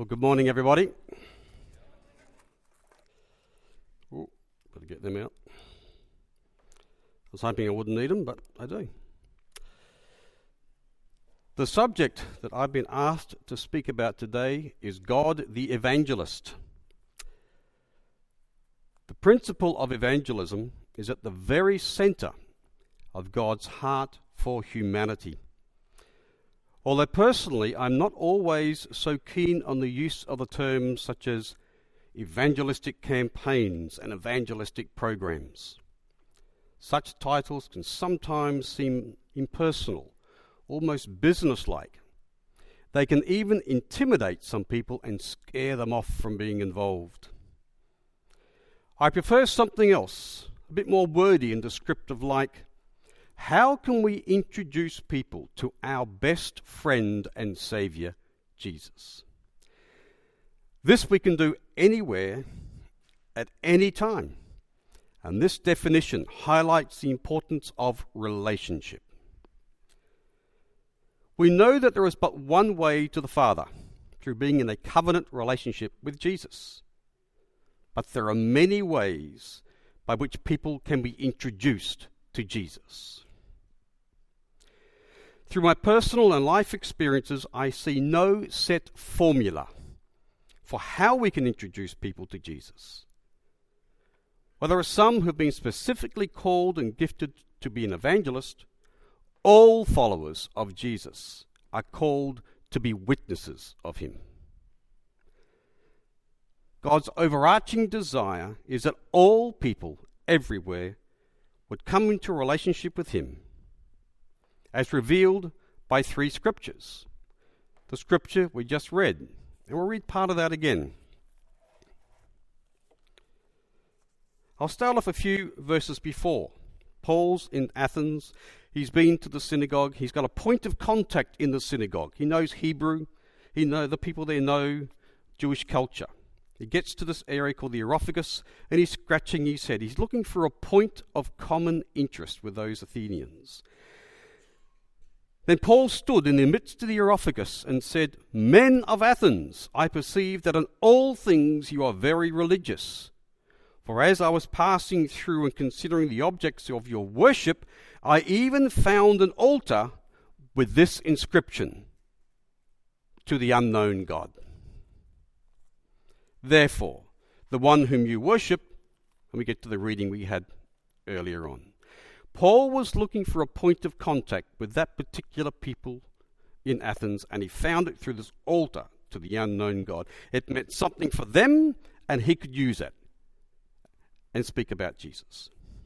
Well, good morning, everybody. Oh, better get them out. I was hoping I wouldn't need them, but I do. The subject that I've been asked to speak about today is God the Evangelist. The principle of evangelism is at the very centre of God's heart for humanity. Although personally I'm not always so keen on the use of the terms such as evangelistic campaigns and evangelistic programs. Such titles can sometimes seem impersonal, almost businesslike. They can even intimidate some people and scare them off from being involved. I prefer something else, a bit more wordy and descriptive, like, how can we introduce people to our best friend and Saviour, Jesus? This we can do anywhere, at any time. And this definition highlights the importance of relationship. We know that there is but one way to the Father, through being in a covenant relationship with Jesus. But there are many ways by which people can be introduced to Jesus. Through my personal and life experiences, I see no set formula for how we can introduce people to Jesus. While there are some who have been specifically called and gifted to be an evangelist, all followers of Jesus are called to be witnesses of him. God's overarching desire is that all people everywhere would come into a relationship with him, as revealed by three scriptures. The scripture we just read, and we'll read part of that again. I'll start off a few verses before. Paul's in Athens. He's been to the synagogue. He's got a point of contact in the synagogue. He knows Hebrew. The people there know Jewish culture. He gets to this area called the Areopagus, and he's scratching his head. He's looking for a point of common interest with those Athenians. Then Paul stood in the midst of the Areopagus and said, "Men of Athens, I perceive that in all things you are very religious. For as I was passing through and considering the objects of your worship, I even found an altar with this inscription, 'To the unknown God.' Therefore, the one whom you worship," and we get to the reading we had earlier on. Paul was looking for a point of contact with that particular people in Athens, and he found it through this altar to the unknown God. It meant something for them, and he could use it and speak about Jesus.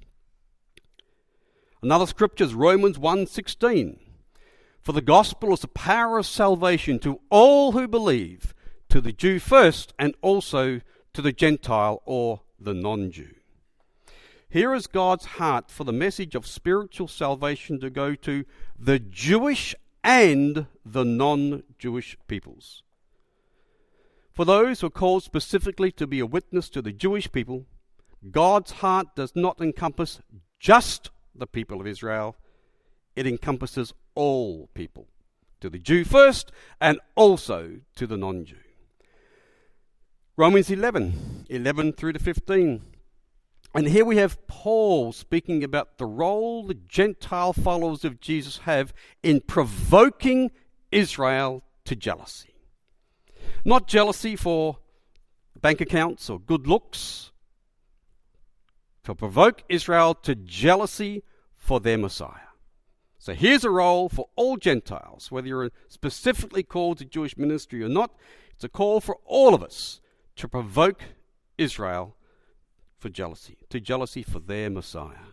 Another scripture is Romans 1:16. "For the gospel is the power of salvation to all who believe, to the Jew first, and also to the Gentile or the non-Jew." Here is God's heart for the message of spiritual salvation to go to the Jewish and the non-Jewish peoples. For those who are called specifically to be a witness to the Jewish people, God's heart does not encompass just the people of Israel. It encompasses all people, to the Jew first and also to the non-Jew. Romans 11 through to 15. And here we have Paul speaking about the role the Gentile followers of Jesus have in provoking Israel to jealousy. Not jealousy for bank accounts or good looks, to provoke Israel to jealousy for their Messiah. So here's a role for all Gentiles, whether you're specifically called to Jewish ministry or not. It's a call for all of us to provoke Israel for jealousy, to jealousy for their Messiah.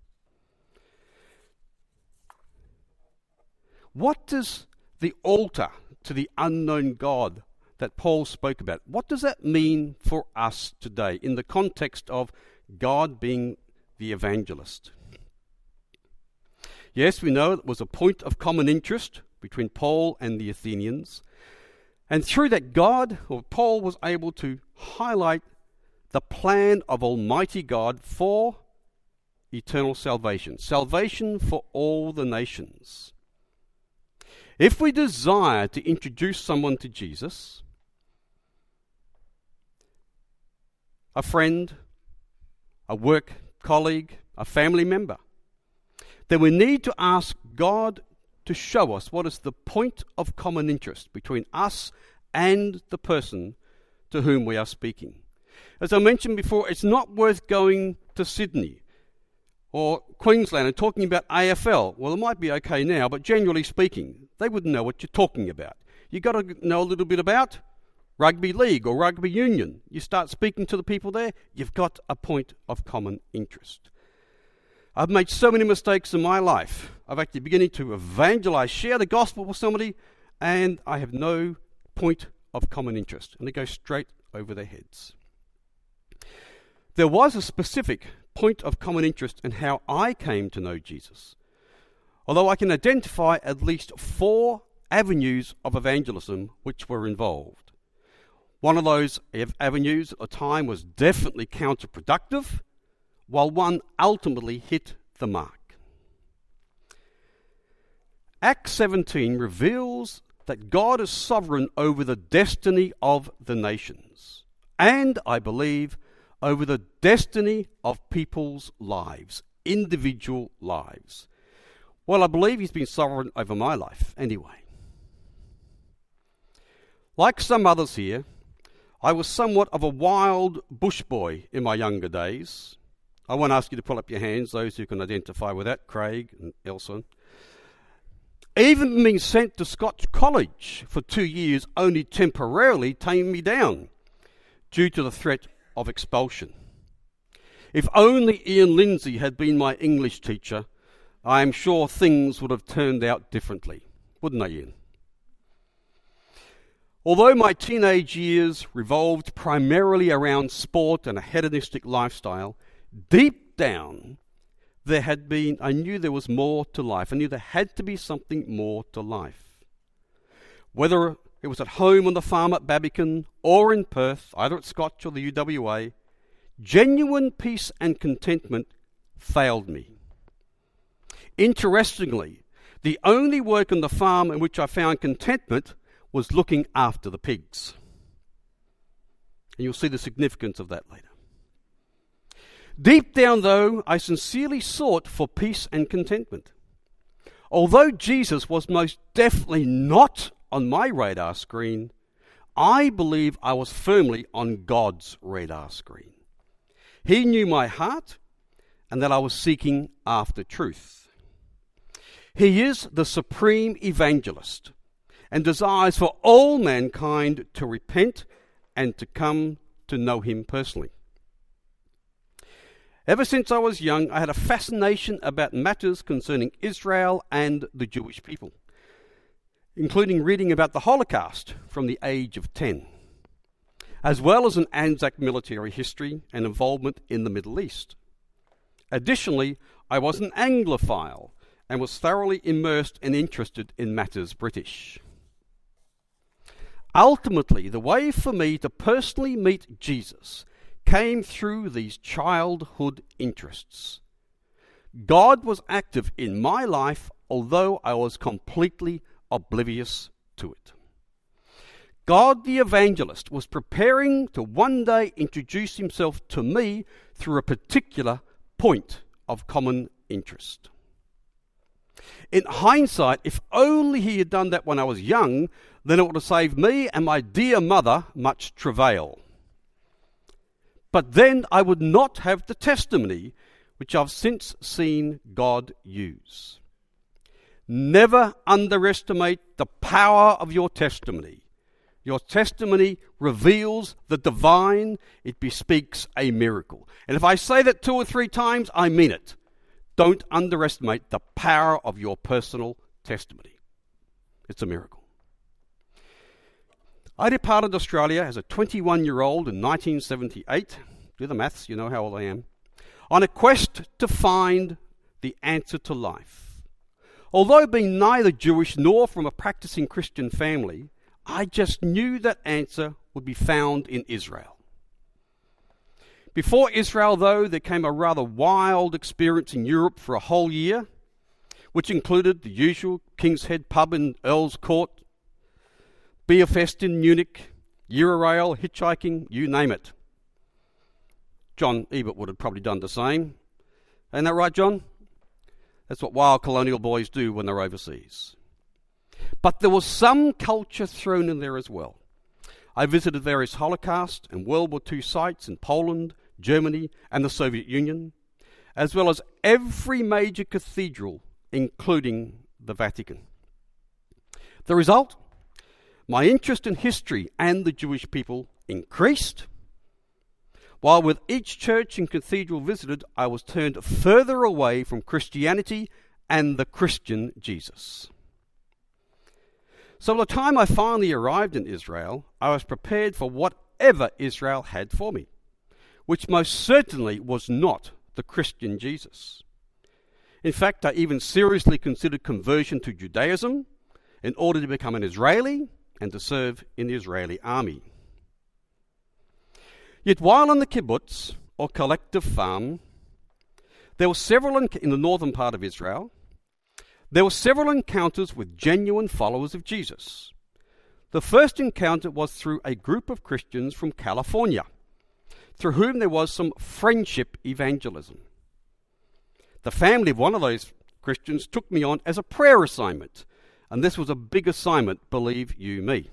What does the altar to the unknown God that Paul spoke about, what does that mean for us today in the context of God being the evangelist? Yes, we know it was a point of common interest between Paul and the Athenians. And through that, Paul was able to highlight the plan of Almighty God for eternal salvation. Salvation for all the nations. If we desire to introduce someone to Jesus, a friend, a work colleague, a family member, then we need to ask God to show us what is the point of common interest between us and the person to whom we are speaking. As I mentioned before, it's not worth going to Sydney or Queensland and talking about AFL. Well, it might be okay now, but generally speaking, they wouldn't know what you're talking about. You've got to know a little bit about rugby league or rugby union. You start speaking to the people there, you've got a point of common interest. I've made so many mistakes in my life. I've actually beginning to evangelize, share the gospel with somebody, and I have no point of common interest, and it goes straight over their heads. There was a specific point of common interest in how I came to know Jesus, although I can identify at least 4 avenues of evangelism which were involved. One of those avenues at the time was definitely counterproductive, while one ultimately hit the mark. Acts 17 reveals that God is sovereign over the destiny of the nations, and I believe over the destiny of people's lives, individual lives. Well, I believe he's been sovereign over my life anyway. Like some others here, I was somewhat of a wild bush boy in my younger days. I won't ask you to put up your hands, those who can identify with that, Craig and Elson. Even being sent to Scotch College for 2 years only temporarily tamed me down due to the threat of expulsion. If only Ian Lindsay had been my English teacher, I am sure things would have turned out differently. Wouldn't they, Ian? Although my teenage years revolved primarily around sport and a hedonistic lifestyle, deep down, I knew there was more to life. I knew there had to be something more to life. Whether it was at home on the farm at Babbicombe or in Perth, either at Scotch or the UWA, genuine peace and contentment failed me. Interestingly, the only work on the farm in which I found contentment was looking after the pigs. And you'll see the significance of that later. Deep down, though, I sincerely sought for peace and contentment. Although Jesus was most definitely not on my radar screen, I believe I was firmly on God's radar screen. He knew my heart and that I was seeking after truth. He is the supreme evangelist and desires for all mankind to repent and to come to know him personally. Ever since I was young, I had a fascination about matters concerning Israel and the Jewish people, including reading about the Holocaust from the age of 10, as well as an Anzac military history and involvement in the Middle East. Additionally, I was an Anglophile and was thoroughly immersed and interested in matters British. Ultimately, the way for me to personally meet Jesus came through these childhood interests. God was active in my life, although I was completely oblivious to it. God the evangelist was preparing to one day introduce himself to me through a particular point of common interest. In hindsight, if only he had done that when I was young, then it would have saved me and my dear mother much travail. But then I would not have the testimony which I've since seen God use. Never underestimate the power of your testimony. Your testimony reveals the divine. It bespeaks a miracle. And if I say that 2 or 3 times, I mean it. Don't underestimate the power of your personal testimony. It's a miracle. I departed Australia as a 21-year-old in 1978. Do the maths, you know how old I am. On a quest to find the answer to life. Although being neither Jewish nor from a practicing Christian family, I just knew that answer would be found in Israel. Before Israel, though, there came a rather wild experience in Europe for a whole year, which included the usual King's Head pub in Earl's Court, Beerfest in Munich, Eurail, hitchhiking, you name it. John Ebert would have probably done the same. Ain't that right, John? That's what wild colonial boys do when they're overseas. But there was some culture thrown in there as well. I visited various Holocaust and World War II sites in Poland, Germany, and the Soviet Union, as well as every major cathedral, including the Vatican. The result? My interest in history and the Jewish people increased, while with each church and cathedral visited, I was turned further away from Christianity and the Christian Jesus. So by the time I finally arrived in Israel, I was prepared for whatever Israel had for me, which most certainly was not the Christian Jesus. In fact, I even seriously considered conversion to Judaism in order to become an Israeli and to serve in the Israeli army. Yet while on the kibbutz, or collective farm, there were several in the northern part of Israel, there were several encounters with genuine followers of Jesus. The first encounter was through a group of Christians from California, through whom there was some friendship evangelism. The family of one of those Christians took me on as a prayer assignment, and this was a big assignment, believe you me.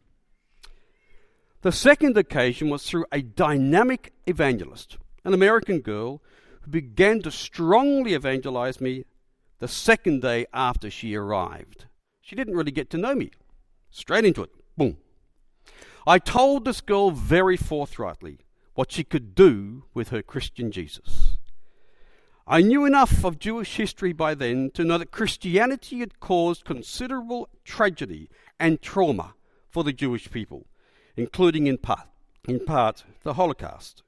The second occasion was through a dynamic evangelist, an American girl who began to strongly evangelize me the second day after she arrived. She didn't really get to know me. Straight into it. Boom. I told this girl very forthrightly what she could do with her Christian Jesus. I knew enough of Jewish history by then to know that Christianity had caused considerable tragedy and trauma for the Jewish people, including in part the Holocaust.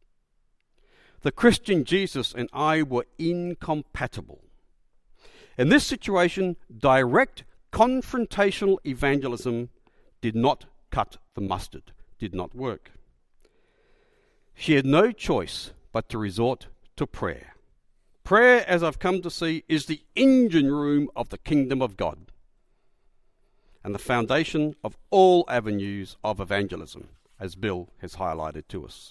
The Christian Jesus and I were incompatible. In this situation, direct confrontational evangelism did not cut the mustard, did not work. She had no choice but to resort to prayer. Prayer, as I've come to see, is the engine room of the kingdom of God and the foundation of all avenues of evangelism, as Bill has highlighted to us.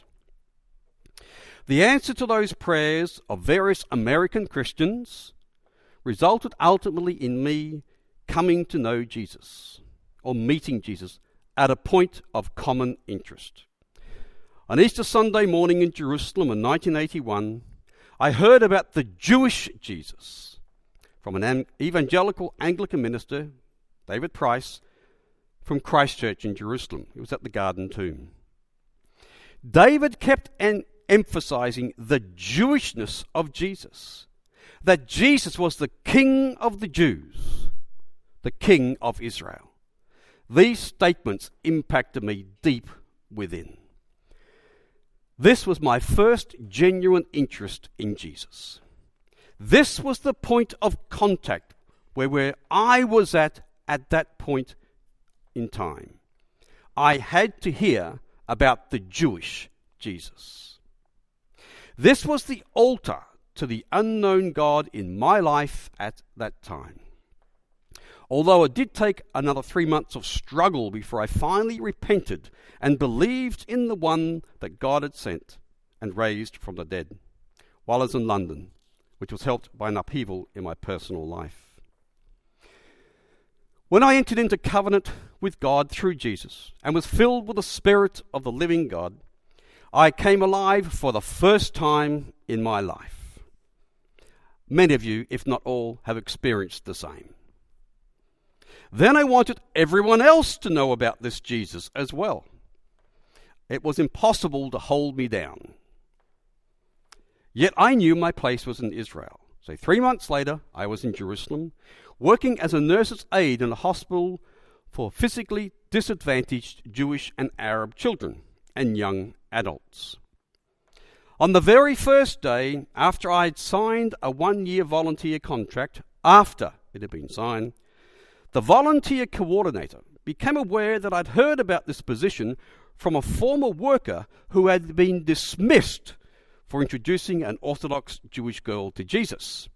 The answer to those prayers of various American Christians resulted ultimately in me coming to know Jesus, or meeting Jesus, at a point of common interest. On Easter Sunday morning in Jerusalem in 1981, I heard about the Jewish Jesus from an evangelical Anglican minister, David Price, from Christ Church in Jerusalem. He was at the Garden Tomb. David kept emphasizing the Jewishness of Jesus, that Jesus was the King of the Jews, the King of Israel. These statements impacted me deep within. This was my first genuine interest in Jesus. This was the point of contact where I was at that point in time. I had to hear about the Jewish Jesus. This was the altar to the unknown God in my life at that time. Although it did take another 3 months of struggle before I finally repented and believed in the one that God had sent and raised from the dead, while I was in London, which was helped by an upheaval in my personal life. When I entered into covenant with God through Jesus and was filled with the Spirit of the living God, I came alive for the first time in my life. Many of you, if not all, have experienced the same. Then I wanted everyone else to know about this Jesus as well. It was impossible to hold me down. Yet I knew my place was in Israel. So 3 months later, I was in Jerusalem, working as a nurse's aide in a hospital for physically disadvantaged Jewish and Arab children and young adults. On the very first day after I had signed a 1-year volunteer contract, after it had been signed, the volunteer coordinator became aware that I'd heard about this position from a former worker who had been dismissed for introducing an Orthodox Jewish girl to Jesus.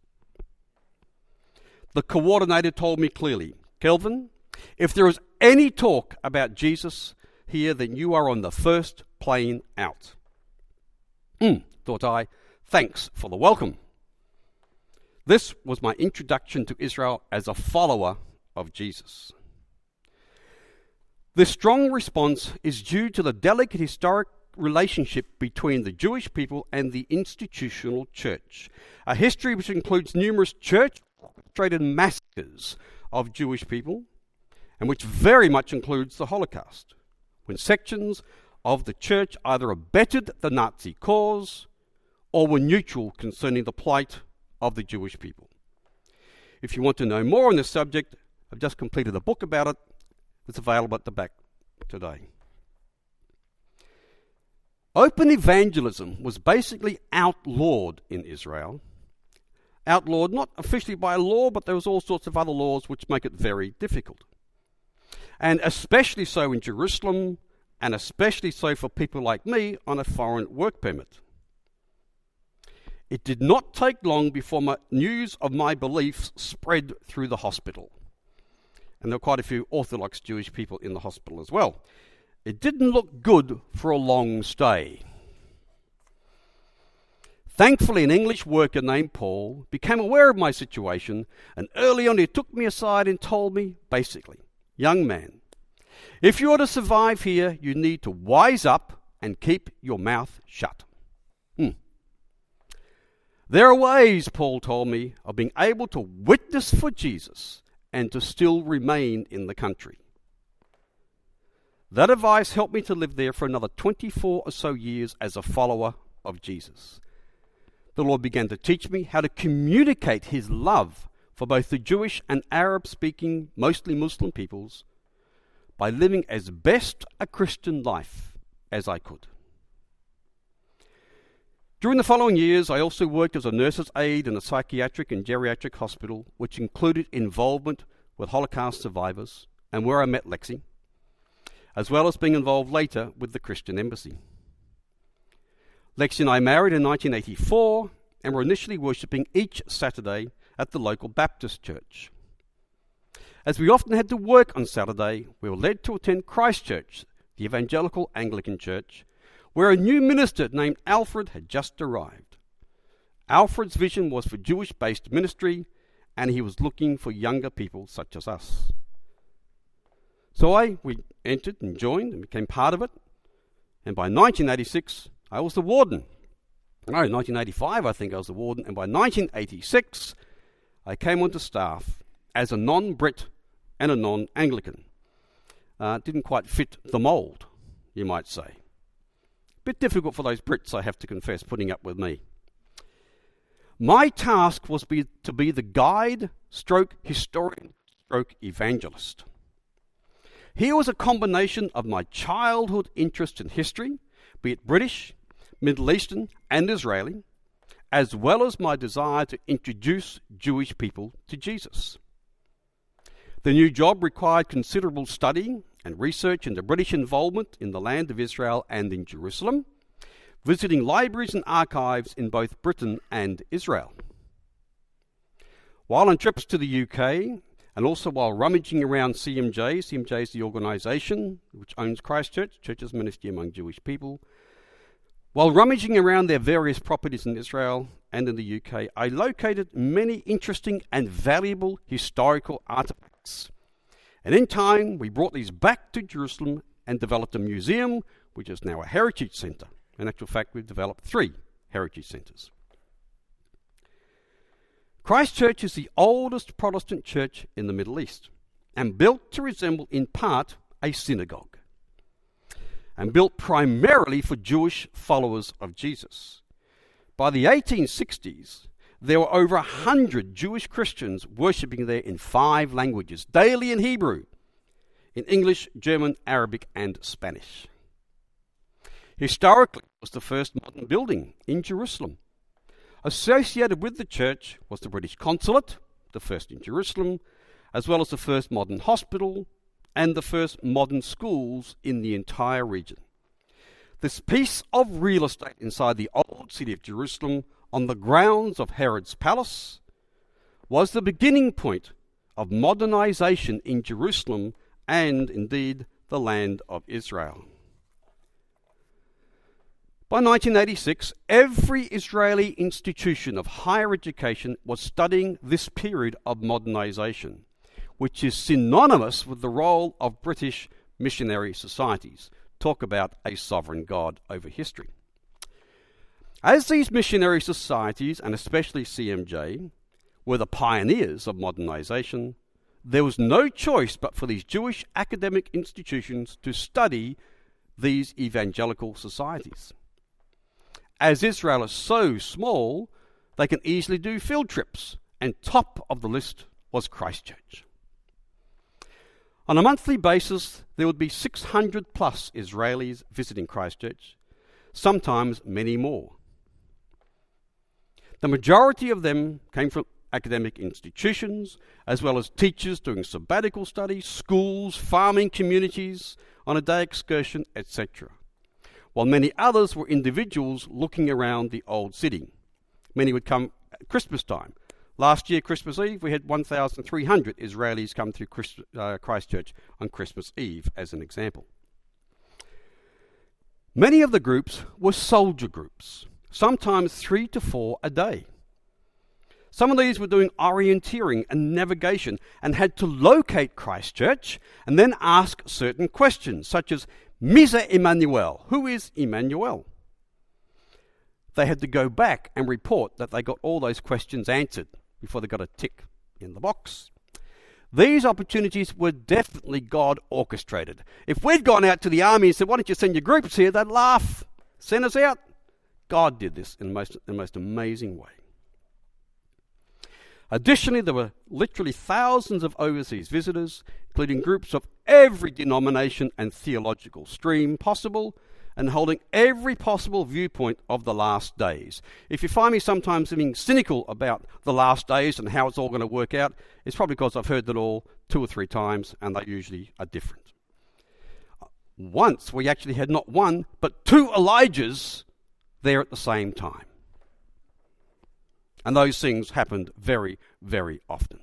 The coordinator told me clearly, "Kelvin, if there is any talk about Jesus here, then you are on the first plane out." Thought I, thanks for the welcome. This was my introduction to Israel as a follower of Jesus. This strong response is due to the delicate historic relationship between the Jewish people and the institutional church, a history which includes numerous church-orchestrated massacres of Jewish people, and which very much includes the Holocaust, when sections of the church either abetted the Nazi cause or were neutral concerning the plight of the Jewish people. If you want to know more on this subject, I've just completed a book about it. It's available at the back today. Open evangelism was basically outlawed in Israel. Outlawed not officially by law, but there was all sorts of other laws which make it very difficult. And especially so in Jerusalem, and especially so for people like me on a foreign work permit. It did not take long before news of my beliefs spread through the hospital. And there were quite a few Orthodox Jewish people in the hospital as well. It didn't look good for a long stay. Thankfully, an English worker named Paul became aware of my situation, and early on he took me aside and told me, basically, young man, if you are to survive here, you need to wise up and keep your mouth shut. There are ways, Paul told me, of being able to witness for Jesus and to still remain in the country. That advice helped me to live there for another 24 or so years as a follower of Jesus. The Lord began to teach me how to communicate his love for both the Jewish and Arab-speaking, mostly Muslim peoples, by living as best a Christian life as I could. During the following years, I also worked as a nurse's aide in a psychiatric and geriatric hospital, which included involvement with Holocaust survivors, and where I met Lexi, as well as being involved later with the Christian Embassy. Lexi and I married in 1984 and were initially worshipping each Saturday at the local Baptist church. As we often had to work on Saturday, we were led to attend Christchurch, the evangelical Anglican church, where a new minister named Alfred had just arrived. Alfred's vision was for Jewish-based ministry, and he was looking for younger people such as us. So we entered and joined and became part of it, and by 1986, I was the warden. No, 1985, I think I was the warden, and by 1986, I came onto staff as a non-Brit and a non-Anglican. Didn't quite fit the mould, you might say. Bit difficult for those Brits, I have to confess, putting up with me. My task was to be the guide, stroke historian, stroke evangelist. Here was a combination of my childhood interest in history, be it British, Middle Eastern, and Israeli, as well as my desire to introduce Jewish people to Jesus. The new job required considerable study and research into British involvement in the land of Israel and in Jerusalem, visiting libraries and archives in both Britain and Israel. While on trips to the UK, and also while rummaging around CMJ is the organisation which owns Christchurch, Churches Ministry Among Jewish People, while rummaging around their various properties in Israel and in the UK, I located many interesting and valuable historical artefacts. And in time, we brought these back to Jerusalem and developed a museum, which is now a heritage centre. In actual fact, we've developed 3 heritage centres. Christchurch is the oldest Protestant church in the Middle East, and built to resemble in part a synagogue, and built primarily for Jewish followers of Jesus. By the 1860s, there were over 100 Jewish Christians worshipping there in 5 languages, daily in Hebrew, in English, German, Arabic, and Spanish. Historically, it was the first modern building in Jerusalem. Associated with the church was the British consulate, the first in Jerusalem, as well as the first modern hospital and the first modern schools in the entire region. This piece of real estate inside the old city of Jerusalem on the grounds of Herod's palace was the beginning point of modernization in Jerusalem and, indeed, the land of Israel. By 1986, every Israeli institution of higher education was studying this period of modernization, which is synonymous with the role of British missionary societies. Talk about a sovereign God over history. As these missionary societies, and especially CMJ, were the pioneers of modernization, there was no choice but for these Jewish academic institutions to study these evangelical societies. As Israel is so small, they can easily do field trips, and top of the list was Christchurch. On a monthly basis, there would be 600 plus Israelis visiting Christchurch, sometimes many more. The majority of them came from academic institutions, as well as teachers doing sabbatical studies, schools, farming communities, on a day excursion, etc. While many others were individuals looking around the old city. Many would come at Christmas time. Last year, Christmas Eve, we had 1,300 Israelis come through Christchurch on Christmas Eve, as an example. Many of the groups were soldier groups, sometimes 3 to 4 a day. Some of these were doing orienteering and navigation and had to locate Christchurch and then ask certain questions, such as, Misa Emmanuel, who is Emmanuel? They had to go back and report that they got all those questions answered before they got a tick in the box. These opportunities were definitely God orchestrated. If we'd gone out to the army and said, why don't you send your groups here, they'd laugh, send us out. God did this in the most amazing way. Additionally, there were literally thousands of overseas visitors, including groups of every denomination and theological stream possible, and holding every possible viewpoint of the last days. If you find me sometimes being cynical about the last days and how it's all going to work out, it's probably because I've heard that all 2 or 3 times, and they usually are different. Once we actually had not 1, but 2 Elijahs there at the same time. And those things happened very, very often.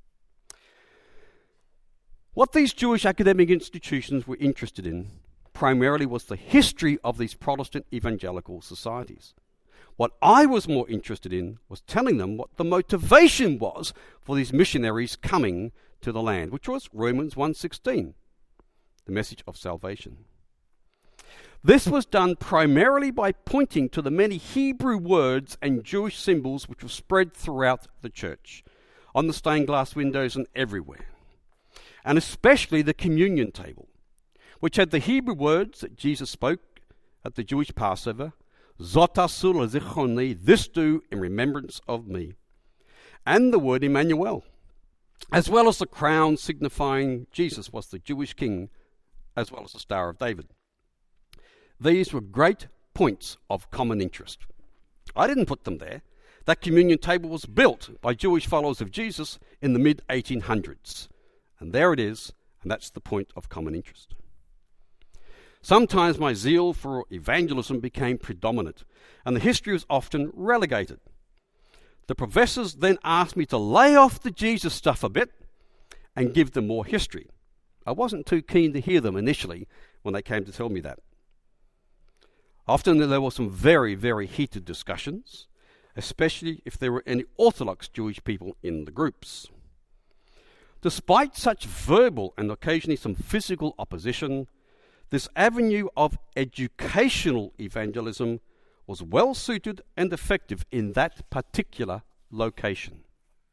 What these Jewish academic institutions were interested in primarily was the history of these Protestant evangelical societies. What I was more interested in was telling them what the motivation was for these missionaries coming to the land, which was Romans 1:16, the message of salvation. This was done primarily by pointing to the many Hebrew words and Jewish symbols which were spread throughout the church, on the stained glass windows and everywhere, and especially the communion table, which had the Hebrew words that Jesus spoke at the Jewish Passover, Zot asu lezichoni, this do in remembrance of me, and the word Emmanuel, as well as the crown signifying Jesus was the Jewish king, as well as the Star of David. These were great points of common interest. I didn't put them there. That communion table was built by Jewish followers of Jesus in the mid-1800s. And there it is, and that's the point of common interest. Sometimes my zeal for evangelism became predominant, and the history was often relegated. The professors then asked me to lay off the Jesus stuff a bit and give them more history. I wasn't too keen to hear them initially when they came to tell me that. Often there were some very, very heated discussions, especially if there were any Orthodox Jewish people in the groups. Despite such verbal and occasionally some physical opposition, this avenue of educational evangelism was well suited and effective in that particular location.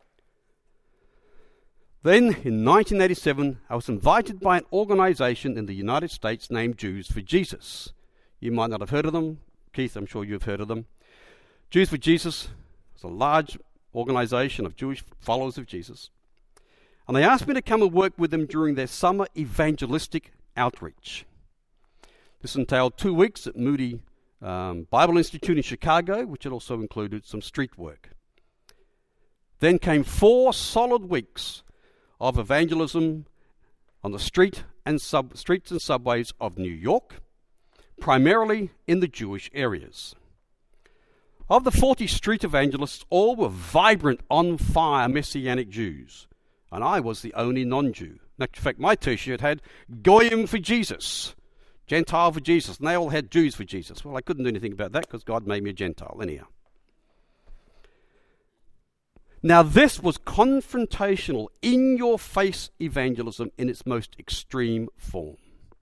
Then, in 1987, I was invited by an organization in the United States named Jews for Jesus. You might not have heard of them. Keith, I'm sure you've heard of them. Jews for Jesus is a large organization of Jewish followers of Jesus. And they asked me to come and work with them during their summer evangelistic outreach. This entailed 2 weeks at Moody Bible Institute in Chicago, which had also included some street work. Then came 4 solid weeks of evangelism on the streets and subways of New York, primarily in the Jewish areas. Of the 40 street evangelists, all were vibrant, on-fire Messianic Jews, and I was the only non-Jew. In fact, my t-shirt had Goyim for Jesus, Gentile for Jesus, and they all had Jews for Jesus. Well, I couldn't do anything about that because God made me a Gentile anyhow. Now, this was confrontational, in-your-face evangelism in its most extreme form.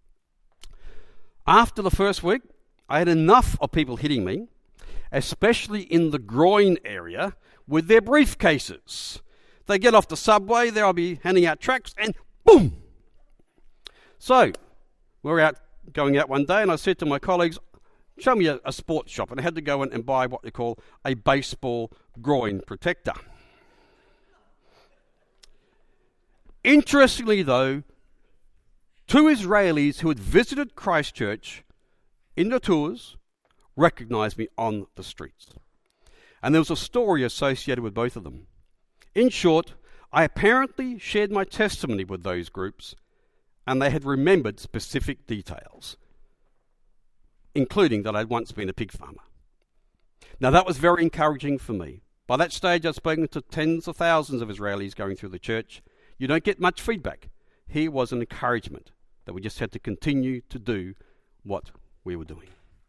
After the first week, I had enough of people hitting me, especially in the groin area, with their briefcases. They get off the subway, there I'll be handing out tracts, and boom! So, we're going out one day, and I said to my colleagues, show me a sports shop, and I had to go in and buy what they call a baseball groin protector. Interestingly, though, two Israelis who had visited Christchurch in the tours recognized me on the streets. And there was a story associated with both of them. In short, I apparently shared my testimony with those groups, and they had remembered specific details, including that I'd once been a pig farmer. Now, that was very encouraging for me. By that stage, I'd spoken to tens of thousands of Israelis going through the church. You don't get much feedback. Here was an encouragement that we just had to continue to do what we were doing.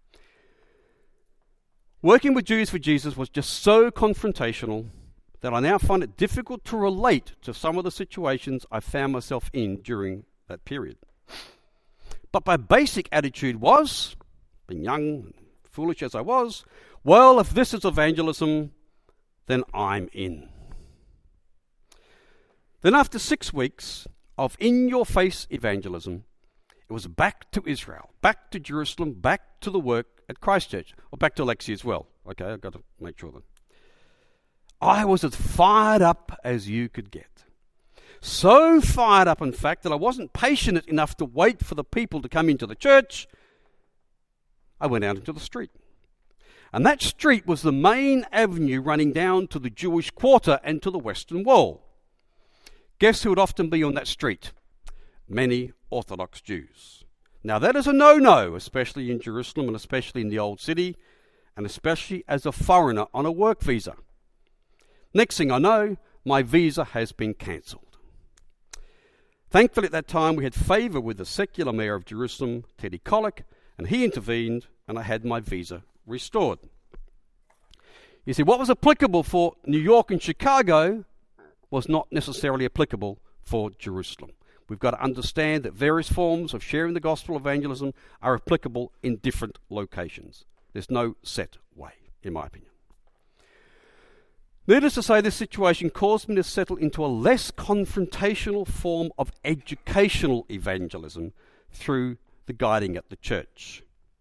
Working with Jews for Jesus was just so confrontational that I now find it difficult to relate to some of the situations I found myself in during that period. But my basic attitude was, being young and foolish as I was, well, if this is evangelism, then I'm in. Then after 6 weeks of in-your-face evangelism, it was back to Israel, back to Jerusalem, back to the work at Christchurch, or back to Lexi as well. Okay, I've got to make sure that. I was as fired up as you could get. So fired up, in fact, that I wasn't patient enough to wait for the people to come into the church. I went out into the street. And that street was the main avenue running down to the Jewish quarter and to the Western Wall. Guess who would often be on that street? Many Orthodox Jews. Now that is a no-no, especially in Jerusalem and especially in the Old City, and especially as a foreigner on a work visa. Next thing I know, my visa has been cancelled. Thankfully at that time we had favour with the secular mayor of Jerusalem, Teddy Kollek, and he intervened and I had my visa restored. You see, what was applicable for New York and Chicago was not necessarily applicable for Jerusalem. We've got to understand that various forms of sharing the gospel evangelism are applicable in different locations. There's no set way, in my opinion. Needless to say, this situation caused me to settle into a less confrontational form of educational evangelism through the guiding at the church.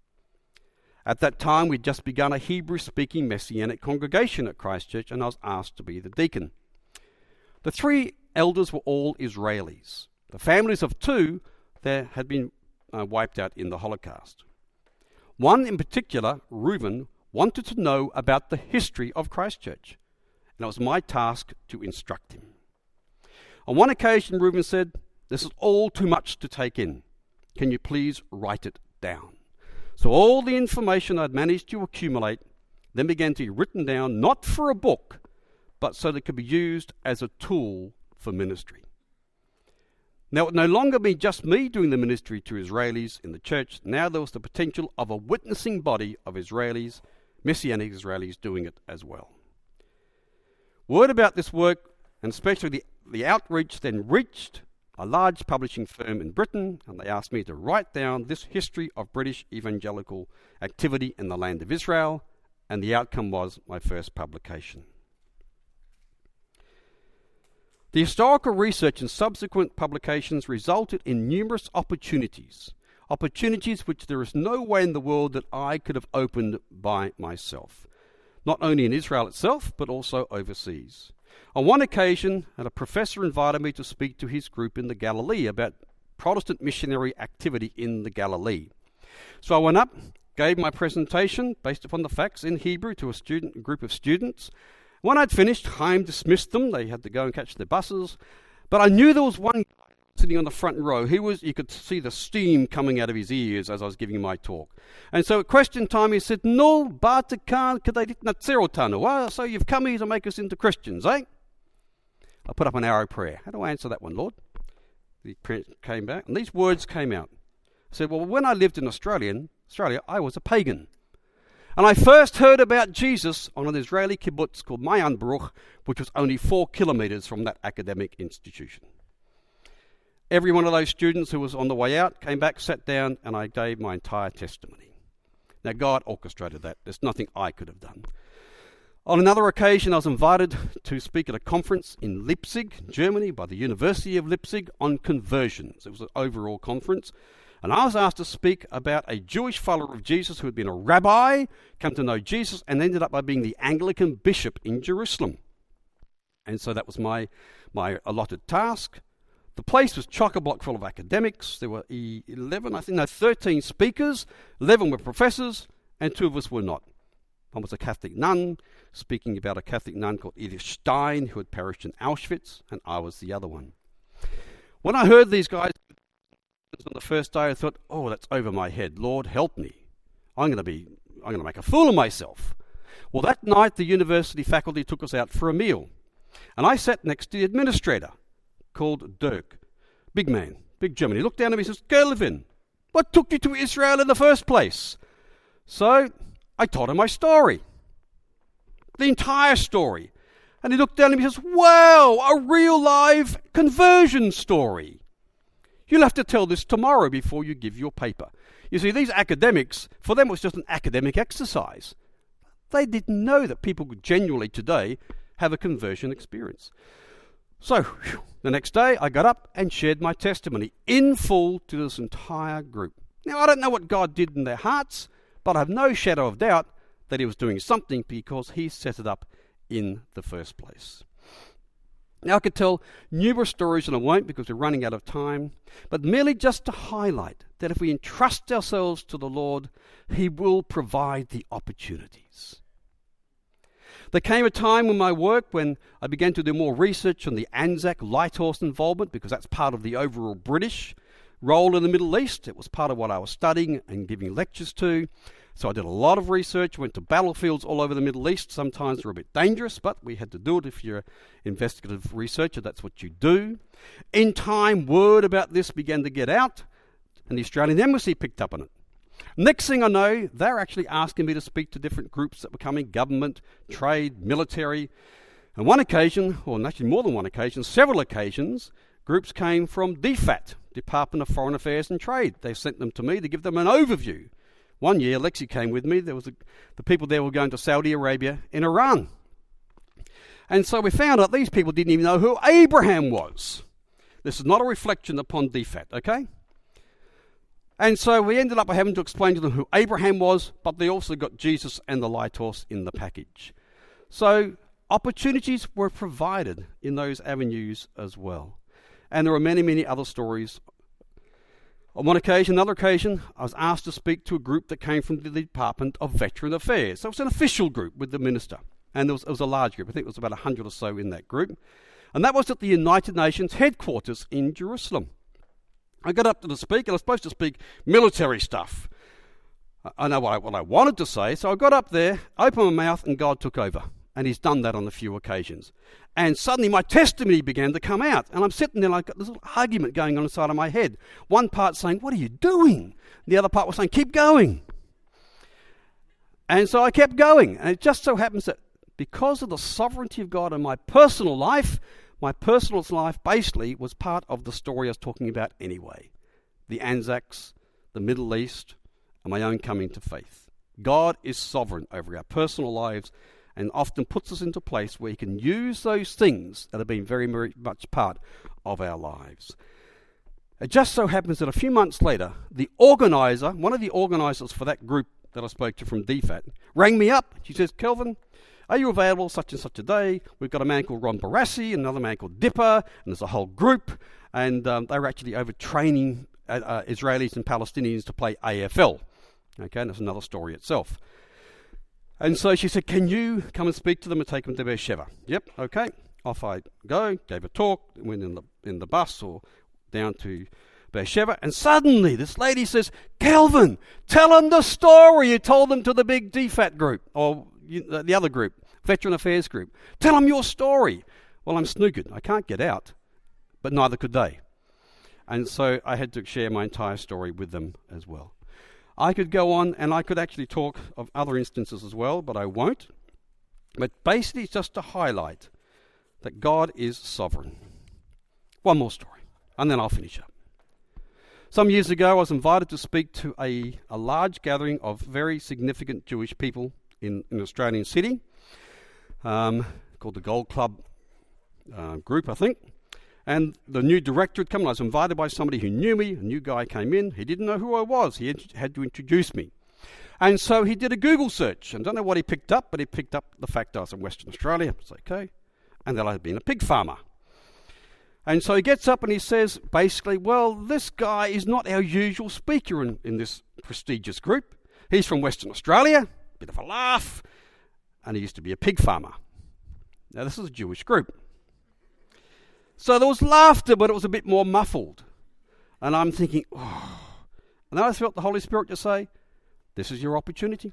At that time, we'd just begun a Hebrew-speaking Messianic congregation at Christchurch, and I was asked to be the deacon. The 3 elders were all Israelis. The families of 2 there had been wiped out in the Holocaust. One in particular, Reuben, wanted to know about the history of Christchurch, and it was my task to instruct him. On one occasion, Reuben said, "This is all too much to take in. Can you please write it down?" So all the information I'd managed to accumulate then began to be written down, not for a book, but so that it could be used as a tool for ministry. Now, it would no longer be just me doing the ministry to Israelis in the church. Now there was the potential of a witnessing body of Israelis, Messianic Israelis, doing it as well. Word about this work, and especially the outreach, then reached a large publishing firm in Britain, and they asked me to write down this history of British evangelical activity in the land of Israel, and the outcome was my first publication. The historical research and subsequent publications resulted in numerous opportunities which there is no way in the world that I could have opened by myself, not only in Israel itself, but also overseas. On one occasion, a professor invited me to speak to his group in the Galilee about Protestant missionary activity in the Galilee. So I went up, gave my presentation based upon the facts in Hebrew to a group of students. When I'd finished, Chaim dismissed them. They had to go and catch their buses. But I knew there was one guy sitting on the front row. You could see the steam coming out of his ears as I was giving my talk. And so at question time, he said, "No, Batakan kadait natzerotanu." So you've come here to make us into Christians, eh? I put up an arrow prayer. How do I answer that one, Lord? The prayer came back, and these words came out. said, well, when I lived in Australia, I was a pagan. And I first heard about Jesus on an Israeli kibbutz called Mayan Baruch, which was only 4 kilometers from that academic institution. Every one of those students who was on the way out came back, sat down, and I gave my entire testimony. Now, God orchestrated that. There's nothing I could have done. On another occasion, I was invited to speak at a conference in Leipzig, Germany, by the University of Leipzig on conversions. It was an overall conference. And I was asked to speak about a Jewish follower of Jesus who had been a rabbi, come to know Jesus, and ended up by being the Anglican bishop in Jerusalem. And so that was my allotted task. The place was chock-a-block full of academics. There were 13 speakers, 11 were professors, and 2 of us were not. One was a Catholic nun, speaking about a Catholic nun called Edith Stein, who had perished in Auschwitz, and I was the other one. When I heard these guys on the first day, I thought, oh, that's over my head. Lord, help me. I'm going to make a fool of myself. Well, that night, the university faculty took us out for a meal, and I sat next to the administrator, called Dirk. Big man, big German. He looked down at me and says, Kelvin, what took you to Israel in the first place? So I told him my story, the entire story. And he looked down at me and says, wow, a real live conversion story. You'll have to tell this tomorrow before you give your paper. You see, these academics, for them it was just an academic exercise. They didn't know that people genuinely today have a conversion experience. So, the next day I got up and shared my testimony in full to this entire group. Now, I don't know what God did in their hearts, but I have no shadow of doubt that he was doing something because he set it up in the first place. Now, I could tell numerous stories, and I won't because we're running out of time, but merely just to highlight that if we entrust ourselves to the Lord, he will provide the opportunities. There came a time in my work when I began to do more research on the Anzac light horse involvement, because that's part of the overall British role in the Middle East. It was part of what I was studying and giving lectures to. So I did a lot of research, went to battlefields all over the Middle East. Sometimes they're a bit dangerous, but we had to do it if you're an investigative researcher. That's what you do. In time, word about this began to get out, and the Australian Embassy picked up on it. Next thing I know, they're actually asking me to speak to different groups that were coming, government, trade, military. On one occasion, or actually more than one occasion, several occasions, groups came from DFAT, Department of Foreign Affairs and Trade. They sent them to me to give them an overview. One year, Lexi came with me. There was the people there were going to Saudi Arabia and Iran. And so we found out these people didn't even know who Abraham was. This is not a reflection upon DFAT, okay? And so we ended up having to explain to them who Abraham was, but they also got Jesus and the light horse in the package. So opportunities were provided in those avenues as well. And there are many, many other stories. On another occasion, I was asked to speak to a group that came from the Department of Veteran Affairs. So it was an official group with the minister. And it was a large group. I think it was about 100 or so in that group. And that was at the United Nations headquarters in Jerusalem. I got up to speak, and I was supposed to speak military stuff. I know what I wanted to say, so I got up there, opened my mouth, and God took over. And he's done that on a few occasions. And suddenly my testimony began to come out. And I'm sitting there like this little argument going on inside of my head. One part saying, what are you doing? The other part was saying, keep going. And so I kept going. And it just so happens that because of the sovereignty of God in my personal life basically was part of the story I was talking about anyway. The Anzacs, the Middle East, and my own coming to faith. God is sovereign over our personal lives and often puts us into a place where he can use those things that have been very, very much part of our lives. It just so happens that a few months later, one of the organisers for that group that I spoke to from DFAT, rang me up. She says, Kelvin, are you available such and such a day? We've got a man called Ron Barassi, another man called Dipper, and there's a whole group, and they were actually overtraining Israelis and Palestinians to play AFL. Okay, and that's another story itself. And so she said, can you come and speak to them and take them to Beersheba? Yep, okay. Off I go, gave a talk, went in the bus or down to Beersheba, and suddenly this lady says, Kelvin, tell them the story you told them to the big DFAT group, or the other group, Veteran Affairs group. Tell them your story. Well, I'm snookered. I can't get out, but neither could they. And so I had to share my entire story with them as well. I could go on, and I could actually talk of other instances as well, but I won't. But basically, it's just to highlight that God is sovereign. One more story, and then I'll finish up. Some years ago, I was invited to speak to a large gathering of very significant Jewish people in an Australian city called the Gold Club group, I think. And the new director had come, and I was invited by somebody who knew me. A new guy came in. He didn't know who I was. He had to introduce me. And so he did a Google search. And I don't know what he picked up, but he picked up the fact I was in Western Australia. It's okay. And that I had been a pig farmer. And so he gets up and he says, basically, well, this guy is not our usual speaker in this prestigious group. He's from Western Australia, bit of a laugh, and he used to be a pig farmer. Now, this is a Jewish group. So there was laughter, but it was a bit more muffled. And I'm thinking, oh. And then I felt the Holy Spirit to say, this is your opportunity.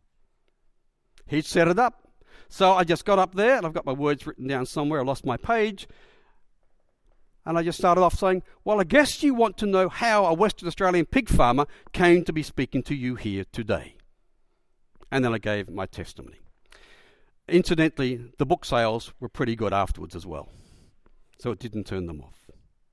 He'd set it up. So I just got up there, and I've got my words written down somewhere. I lost my page. And I just started off saying, well, I guess you want to know how a Western Australian pig farmer came to be speaking to you here today. And then I gave my testimony. Incidentally, the book sales were pretty good afterwards as well. So it didn't turn them off.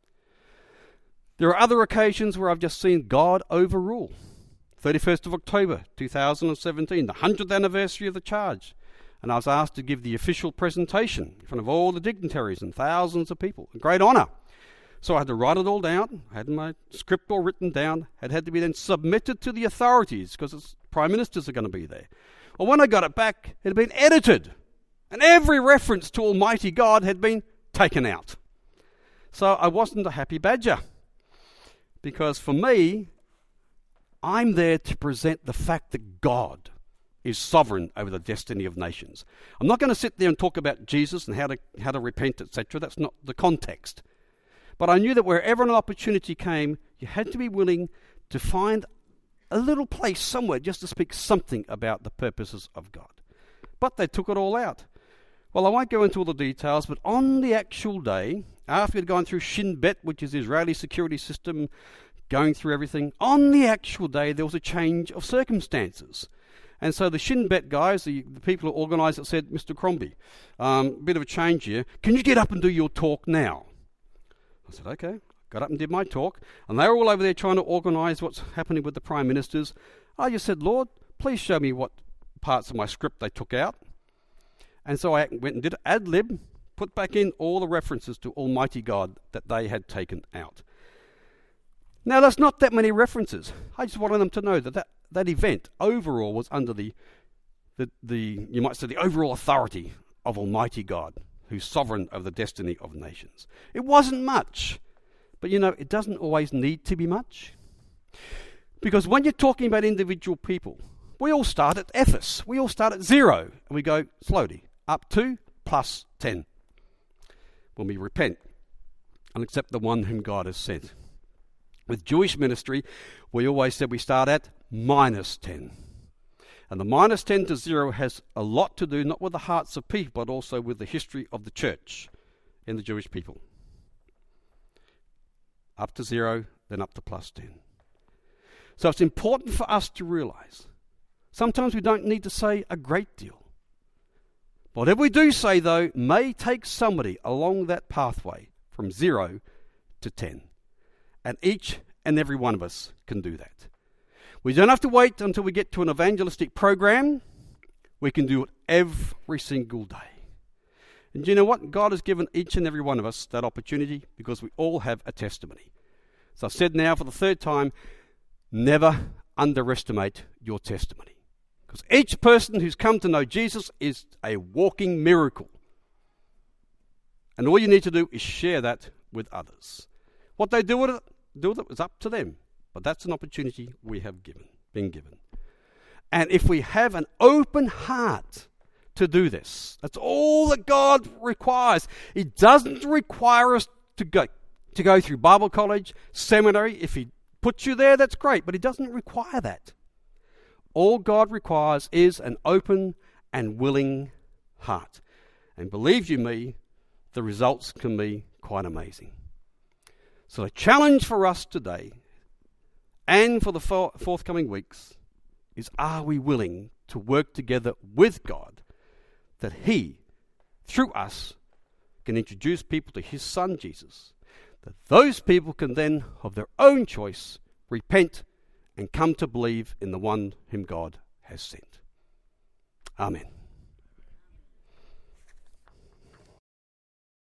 There are other occasions where I've just seen God overrule. 31st of October 2017, the 100th anniversary of the charge. And I was asked to give the official presentation in front of all the dignitaries and thousands of people. A great honour. So I had to write it all down. I had my script all written down. It had to be then submitted to the authorities because prime ministers are going to be there. Well, when I got it back, it had been edited. And every reference to Almighty God had been taken out. So I wasn't a happy badger. Because for me, I'm there to present the fact that God is sovereign over the destiny of nations. I'm not going to sit there and talk about Jesus and how to repent, etc. That's not the context. But I knew that wherever an opportunity came, you had to be willing to find a little place somewhere just to speak something about the purposes of God. But they took it all out. Well, I won't go into all the details, but on the actual day, after we'd gone through Shin Bet, which is the Israeli security system, going through everything, on the actual day there was a change of circumstances. And so the Shin Bet guys, the people who organised it, said, Mr. Crombie, bit of a change here. Can you get up and do your talk now? I said, okay. Got up and did my talk. And they were all over there trying to organise what's happening with the prime ministers. I just said, Lord, please show me what parts of my script they took out. And so I went and did ad lib, put back in all the references to Almighty God that they had taken out. Now, there's not that many references. I just wanted them to know that event overall was under the you might say, the overall authority of Almighty God, who's sovereign over the destiny of nations. It wasn't much, but it doesn't always need to be much. Because when you're talking about individual people, we all start at Ephes. We all start at 0, and we go slowly up to plus 10. When we repent and accept the one whom God has sent. With Jewish ministry, we always said we start at minus 10. And the minus 10 to 0 has a lot to do, not with the hearts of people, but also with the history of the church in the Jewish people. Up to 0, then up to plus 10. So it's important for us to realize, sometimes we don't need to say a great deal. Whatever we do say, though, may take somebody along that pathway from 0 to 10. And each and every one of us can do that. We don't have to wait until we get to an evangelistic program. We can do it every single day. And you know what? God has given each and every one of us that opportunity because we all have a testimony. So I've said now for the third time, never underestimate your testimony. Because each person who's come to know Jesus is a walking miracle. And all you need to do is share that with others. What they do with it is up to them. But that's an opportunity we have been given. And if we have an open heart to do this, that's all that God requires. He doesn't require us to go through Bible college, seminary. If He puts you there, that's great. But He doesn't require that. All God requires is an open and willing heart. And believe you me, the results can be quite amazing. So the challenge for us today and for the forthcoming weeks is, are we willing to work together with God that He, through us, can introduce people to His Son Jesus, that those people can then, of their own choice, repent and come to believe in the one whom God has sent. Amen.